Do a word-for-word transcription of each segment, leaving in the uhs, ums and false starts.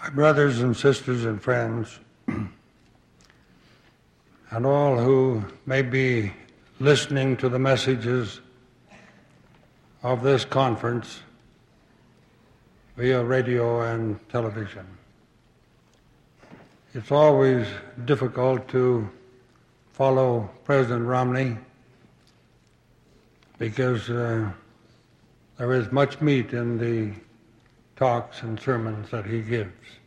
My brothers and sisters and friends, and all who may be listening to the messages of this conference via radio and television. It's always difficult to follow President Romney because uh, there is much meat in the talks and sermons that he gives.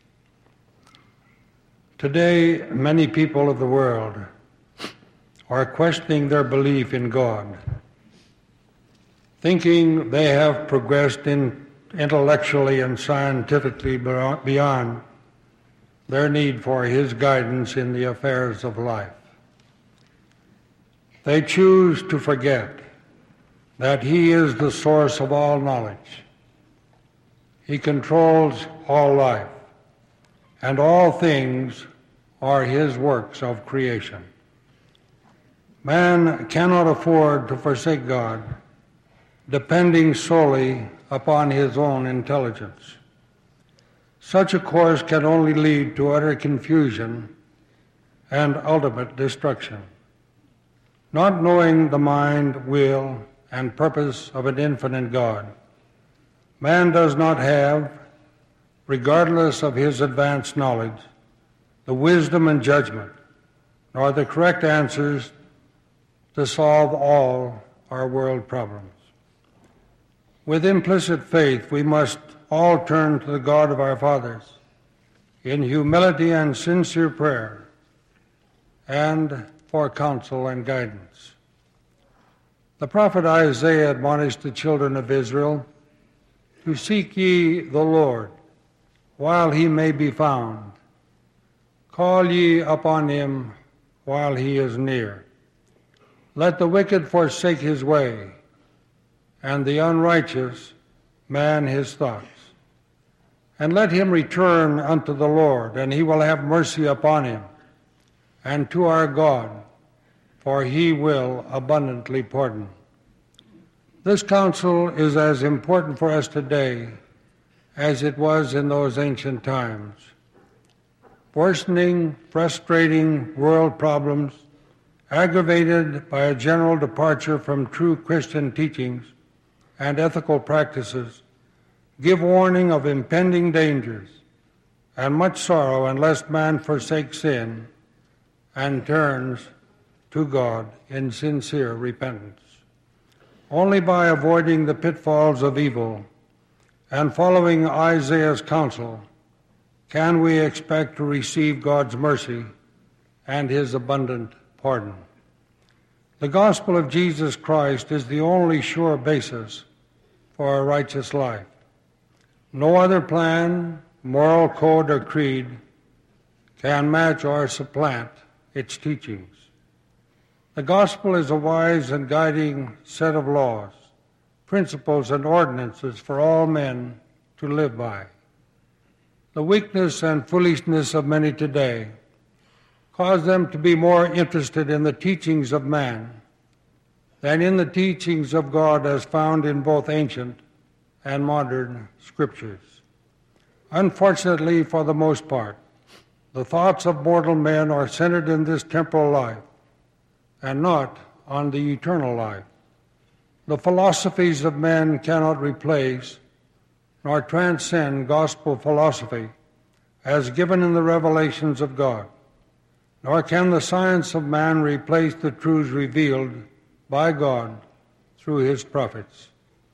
Today, many people of the world are questioning their belief in God, thinking they have progressed in intellectually and scientifically beyond their need for his guidance in the affairs of life. They choose to forget that he is the source of all knowledge. He controls all life, and all things are his works of creation. Man cannot afford to forsake God, depending solely upon his own intelligence. Such a course can only lead to utter confusion and ultimate destruction. Not knowing the mind, will, and purpose of an infinite God, man does not have, regardless of his advanced knowledge, the wisdom and judgment, nor the correct answers to solve all our world problems. With implicit faith, we must all turn to the God of our fathers in humility and sincere prayer and for counsel and guidance. The prophet Isaiah admonished the children of Israel to seek ye the Lord while he may be found. Call ye upon him while he is near. Let the wicked forsake his way, and the unrighteous man his thoughts. And let him return unto the Lord, and he will have mercy upon him, and to our God, for he will abundantly pardon. This counsel is as important for us today as it was in those ancient times. Worsening, frustrating world problems, aggravated by a general departure from true Christian teachings and ethical practices, give warning of impending dangers and much sorrow unless man forsakes sin and turns to God in sincere repentance. Only by avoiding the pitfalls of evil and following Isaiah's counsel can we expect to receive God's mercy and his abundant pardon. The gospel of Jesus Christ is the only sure basis for a righteous life. No other plan, moral code, or creed can match or supplant its teachings. The gospel is a wise and guiding set of laws, principles, and ordinances for all men to live by. The weakness and foolishness of many today cause them to be more interested in the teachings of man than in the teachings of God as found in both ancient and modern scriptures. Unfortunately, for the most part, the thoughts of mortal men are centered in this temporal life and not on the eternal life. The philosophies of men cannot replace nor transcend gospel philosophy as given in the revelations of God, nor can the science of man replace the truths revealed by God through his prophets.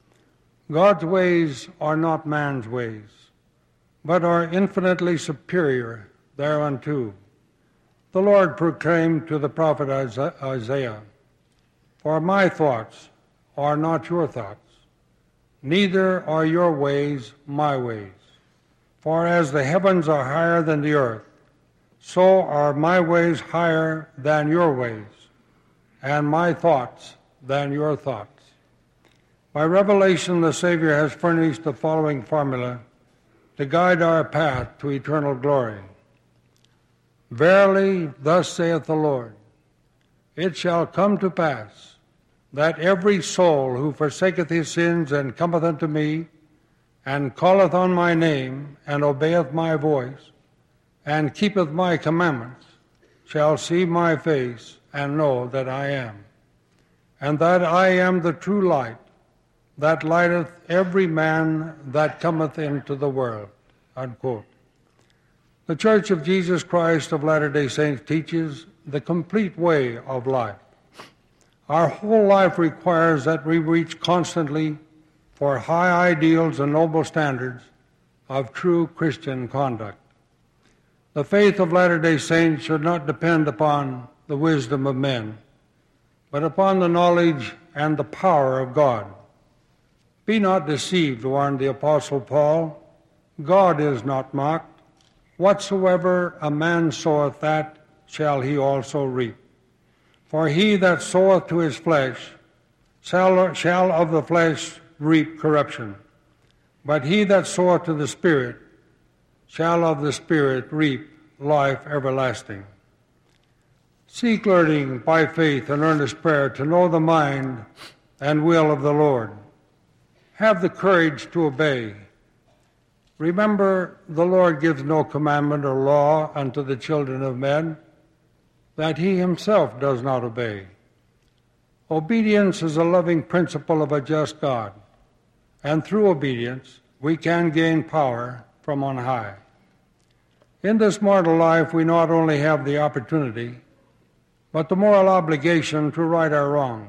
God's ways are not man's ways, but are infinitely superior thereunto. The Lord proclaimed to the prophet Isaiah, "For my thoughts are not your thoughts, neither are your ways my ways. For as the heavens are higher than the earth, so are my ways higher than your ways, and my thoughts than your thoughts." By revelation, the Savior has furnished the following formula to guide our path to eternal glory. Verily, thus saith the Lord, it shall come to pass that every soul who forsaketh his sins and cometh unto me and calleth on my name, and obeyeth my voice, and keepeth my commandments, shall see my face, and know that I am, and that I am the true light, that lighteth every man that cometh into the world." Unquote. The Church of Jesus Christ of Latter-day Saints teaches the complete way of life. Our whole life requires that we reach constantly for high ideals and noble standards of true Christian conduct. The faith of Latter-day Saints should not depend upon the wisdom of men, but upon the knowledge and the power of God. "Be not deceived," warned the Apostle Paul. "God is not mocked. Whatsoever a man soweth, that shall he also reap. For he that soweth to his flesh shall, shall of the flesh reap corruption, but he that soweth to the Spirit shall of the Spirit reap life everlasting." Seek learning by faith and earnest prayer to know the mind and will of the Lord. Have the courage to obey. Remember, the Lord gives no commandment or law unto the children of men that he himself does not obey. Obedience is a loving principle of a just God, and through obedience we can gain power from on high. In this mortal life we not only have the opportunity, but the moral obligation to right our wrongs.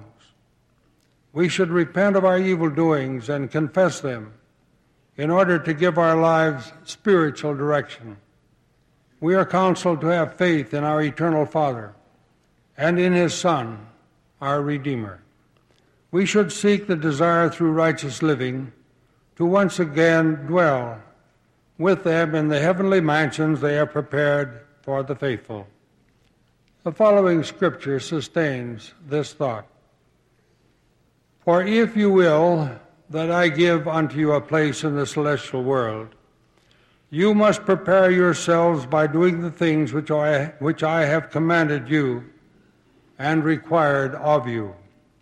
We should repent of our evil doings and confess them in order to give our lives spiritual direction. We are counseled to have faith in our eternal Father and in his Son, our Redeemer. We should seek the desire through righteous living to once again dwell with them in the heavenly mansions they have prepared for the faithful. The following scripture sustains this thought. "For if you will that I give unto you a place in the celestial world, you must prepare yourselves by doing the things which I, which I have commanded you and required of you."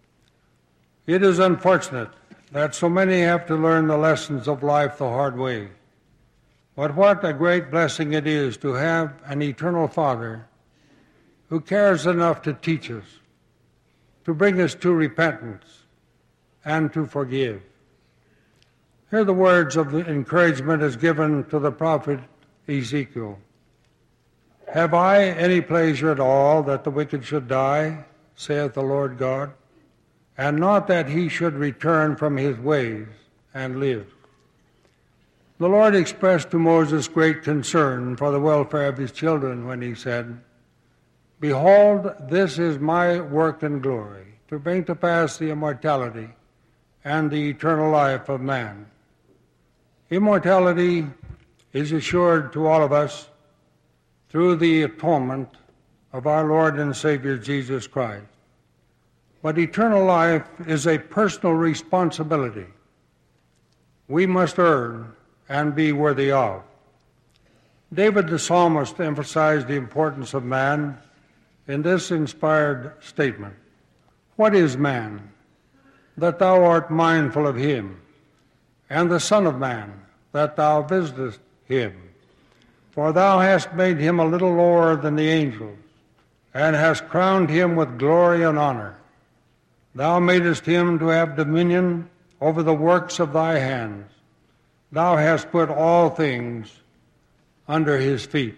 It is unfortunate that so many have to learn the lessons of life the hard way. But what a great blessing it is to have an eternal Father who cares enough to teach us, to bring us to repentance, and to forgive. Hear the words of the encouragement as given to the prophet Ezekiel. "Have I any pleasure at all that the wicked should die, saith the Lord God, and not that he should return from his ways and live?" The Lord expressed to Moses great concern for the welfare of his children when he said, "Behold, this is my work and glory, to bring to pass the immortality and the eternal life of man." Immortality is assured to all of us through the atonement of our Lord and Savior Jesus Christ. But eternal life is a personal responsibility we must earn and be worthy of. David the psalmist emphasized the importance of man in this inspired statement. "What is man, that thou art mindful of him, and the Son of Man, that thou visitest him? For thou hast made him a little lower than the angels, and hast crowned him with glory and honor. Thou madest him to have dominion over the works of thy hands. Thou hast put all things under his feet."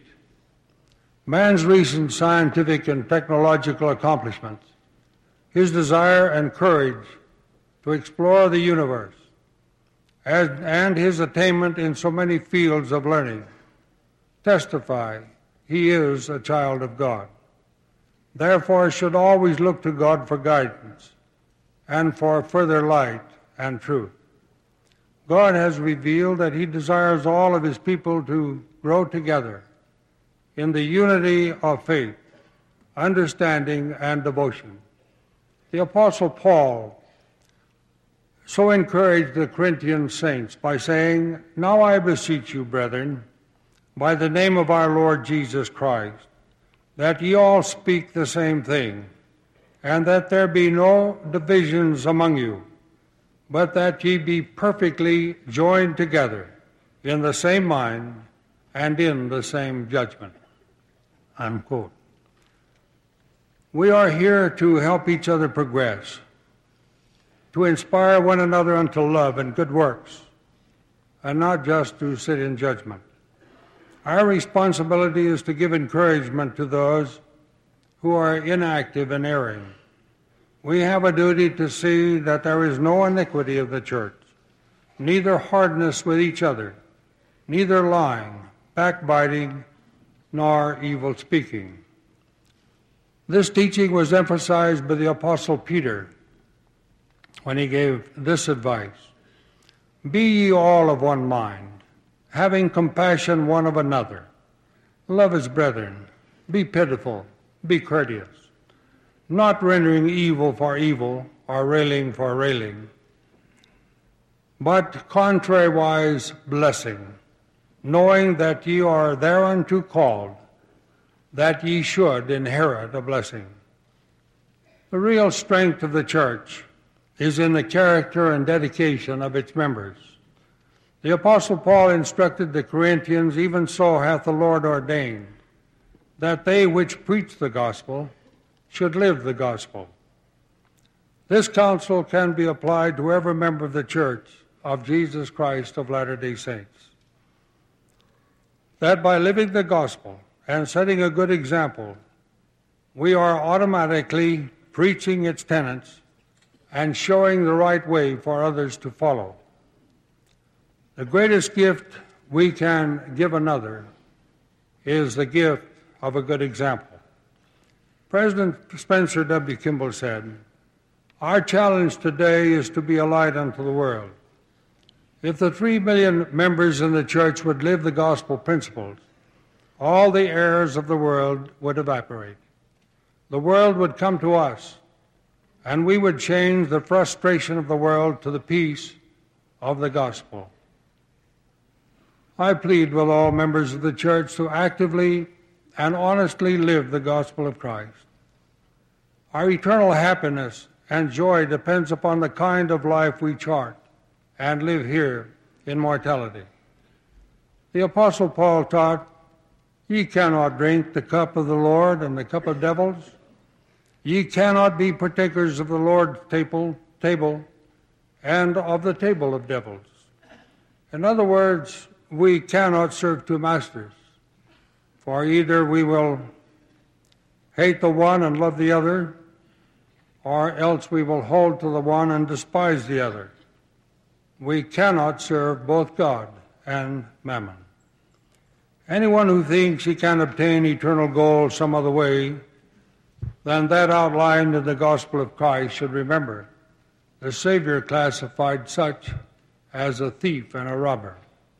Man's recent scientific and technological accomplishments, his desire and courage to explore the universe, and his attainment in so many fields of learning testify he is a child of God. Therefore should always look to God for guidance and for further light and truth. God has revealed that he desires all of his people to grow together in the unity of faith, understanding, and devotion. The Apostle Paul so encouraged the Corinthian saints by saying, "Now I beseech you, brethren, by the name of our Lord Jesus Christ, that ye all speak the same thing, and that there be no divisions among you, but that ye be perfectly joined together in the same mind and in the same judgment." Unquote. We are here to help each other progress, to inspire one another unto love and good works, and not just to sit in judgment. Our responsibility is to give encouragement to those who are inactive and erring. We have a duty to see that there is no iniquity of the church, neither hardness with each other, neither lying, backbiting, nor evil speaking. This teaching was emphasized by the Apostle Peter when he gave this advice: "Be ye all of one mind, having compassion one of another. Love as brethren, be pitiful, be courteous, not rendering evil for evil or railing for railing, but contrariwise blessing, knowing that ye are thereunto called, that ye should inherit a blessing." The real strength of the church is in the character and dedication of its members. The Apostle Paul instructed the Corinthians, "Even so hath the Lord ordained, that they which preach the gospel should live the gospel." This counsel can be applied to every member of the Church of Jesus Christ of Latter-day Saints, that by living the gospel and setting a good example, we are automatically preaching its tenets and showing the right way for others to follow. The greatest gift we can give another is the gift of a good example. President Spencer W. Kimball said, "Our challenge today is to be a light unto the world." If the three million members in the church would live the gospel principles, all the errors of the world would evaporate. The world would come to us, and we would change the frustration of the world to the peace of the gospel. I plead with all members of the church to actively and honestly live the gospel of Christ. Our eternal happiness and joy depends upon the kind of life we chart and live here in mortality. The Apostle Paul taught, "Ye cannot drink the cup of the Lord and the cup of devils. Ye cannot be partakers of the Lord's table, table and of the table of devils." In other words, we cannot serve two masters, for either we will hate the one and love the other, or else we will hold to the one and despise the other. We cannot serve both God and mammon. Anyone who thinks he can obtain eternal gold some other way than that outlined in the gospel of Christ should remember the Savior classified such as a thief and a robber.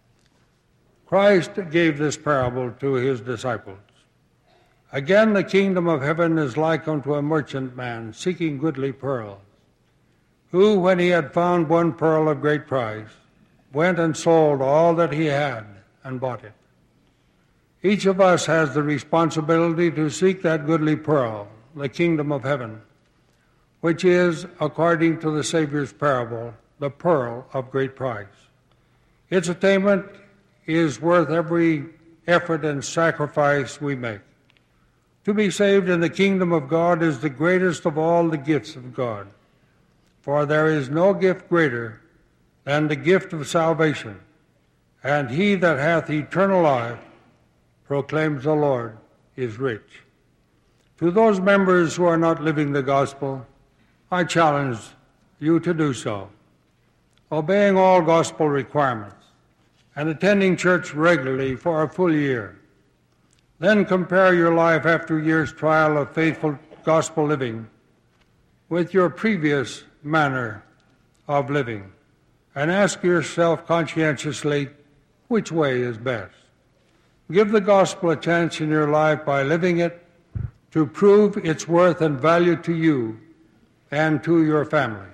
Christ gave this parable to his disciples. "Again, the kingdom of heaven is like unto a merchantman seeking goodly pearls, who, when he had found one pearl of great price, went and sold all that he had and bought it." Each of us has the responsibility to seek that goodly pearl, the kingdom of heaven, which is, according to the Savior's parable, the pearl of great price. Its attainment is worth every effort and sacrifice we make. To be saved in the kingdom of God is the greatest of all the gifts of God, for there is no gift greater than the gift of salvation, and he that hath eternal life proclaims the Lord is rich. To those members who are not living the gospel, I challenge you to do so, obeying all gospel requirements and attending church regularly for a full year. Then compare your life after a year's trial of faithful gospel living with your previous manner of living, and ask yourself conscientiously which way is best. Give the gospel a chance in your life by living it to prove its worth and value to you and to your family.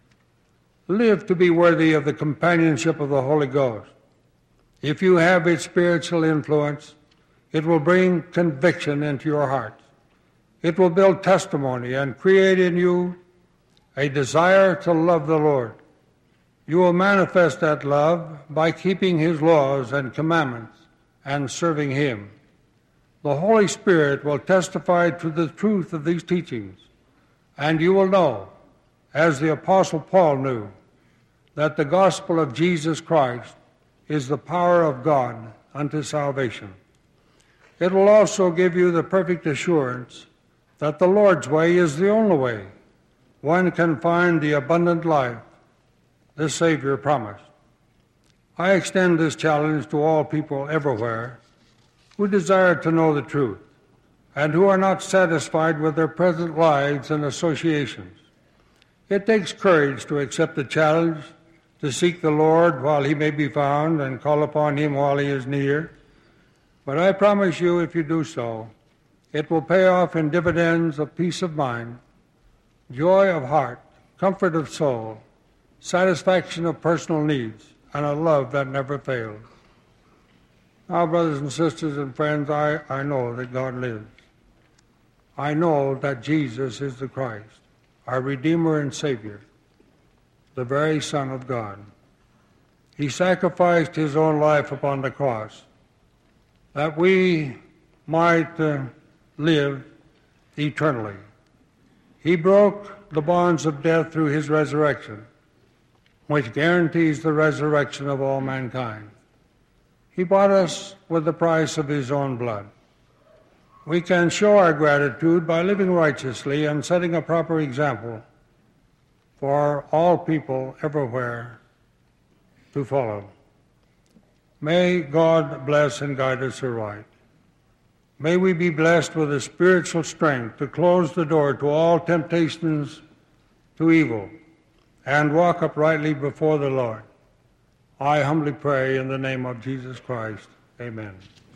Live to be worthy of the companionship of the Holy Ghost. If you have its spiritual influence, it will bring conviction into your heart. It will build testimony and create in you a desire to love the Lord. You will manifest that love by keeping his laws and commandments and serving him. The Holy Spirit will testify to the truth of these teachings, and you will know, as the Apostle Paul knew, that the gospel of Jesus Christ is the power of God unto salvation. It will also give you the perfect assurance that the Lord's way is the only way one can find the abundant life the Savior promised. I extend this challenge to all people everywhere who desire to know the truth and who are not satisfied with their present lives and associations. It takes courage to accept the challenge to seek the Lord while he may be found and call upon him while he is near. But I promise you, if you do so, it will pay off in dividends of peace of mind, joy of heart, comfort of soul, satisfaction of personal needs, and a love that never fails. Now, brothers and sisters and friends, I, I know that God lives. I know that Jesus is the Christ, our Redeemer and Savior, the very Son of God. He sacrificed his own life upon the cross that we might uh, live eternally. He broke the bonds of death through his resurrection, which guarantees the resurrection of all mankind. He bought us with the price of his own blood. We can show our gratitude by living righteously and setting a proper example for all people everywhere to follow. May God bless and guide us aright. May we be blessed with the spiritual strength to close the door to all temptations to evil and walk uprightly before the Lord. I humbly pray in the name of Jesus Christ. Amen.